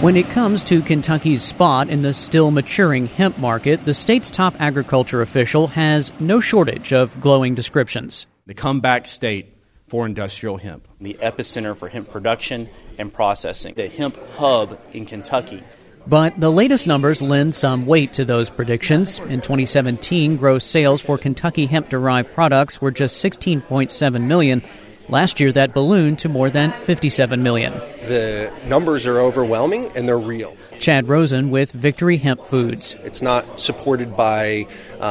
When it comes to Kentucky's spot in the still maturing hemp market, the state's top agriculture official has no shortage of glowing descriptions. The comeback state for industrial hemp. The epicenter for hemp production and processing. The hemp hub in Kentucky. But the latest numbers lend some weight to those predictions. In 2017, gross sales for Kentucky hemp-derived products were just $16.7 million. Last year, that ballooned to more than $57 million. The numbers are overwhelming, and they're real. Chad Rosen with Victory Hemp Foods. It's not supported by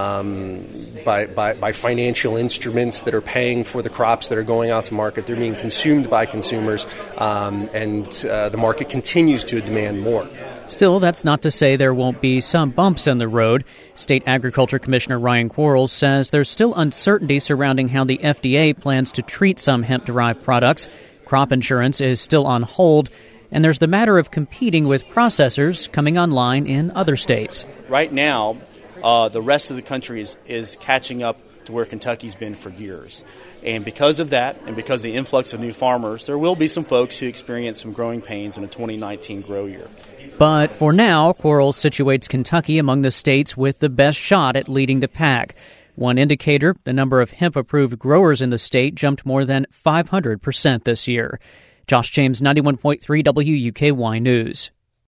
financial instruments that are paying for the crops that are going out to market. They're being consumed by consumers, and the market continues to demand more. Still, that's not to say there won't be some bumps in the road. State Agriculture Commissioner Ryan Quarles says there's still uncertainty surrounding how the FDA plans to treat some hemp-derived products. Crop insurance is still on hold, and there's the matter of competing with processors coming online in other states. Right now, the rest of the country is catching up to where Kentucky's been for years. And because of that, and because of the influx of new farmers, there will be some folks who experience some growing pains in a 2019 grow year. But for now, Quarles situates Kentucky among the states with the best shot at leading the pack. One indicator, the number of hemp-approved growers in the state jumped more than 500% this year. Josh James, 91.3 WUKY News.